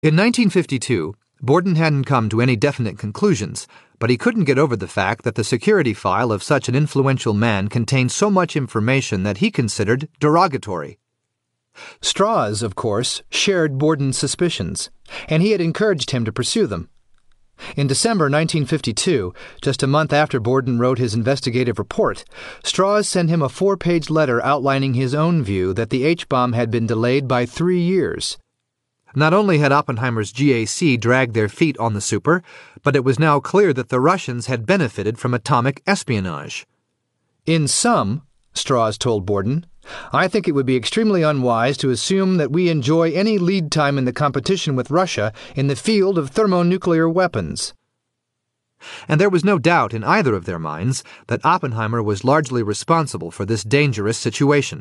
In 1952, Borden hadn't come to any definite conclusions, but he couldn't get over the fact that the security file of such an influential man contained so much information that he considered derogatory. Strauss, of course, shared Borden's suspicions, and he had encouraged him to pursue them. In December 1952, just a month after Borden wrote his investigative report, Strauss sent him a 4-page letter outlining his own view that the H-bomb had been delayed by 3 years. Not only had Oppenheimer's GAC dragged their feet on the super, but it was now clear that the Russians had benefited from atomic espionage. "In sum," Strauss told Borden, "I think it would be extremely unwise to assume that we enjoy any lead time in the competition with Russia in the field of thermonuclear weapons." And there was no doubt in either of their minds that Oppenheimer was largely responsible for this dangerous situation.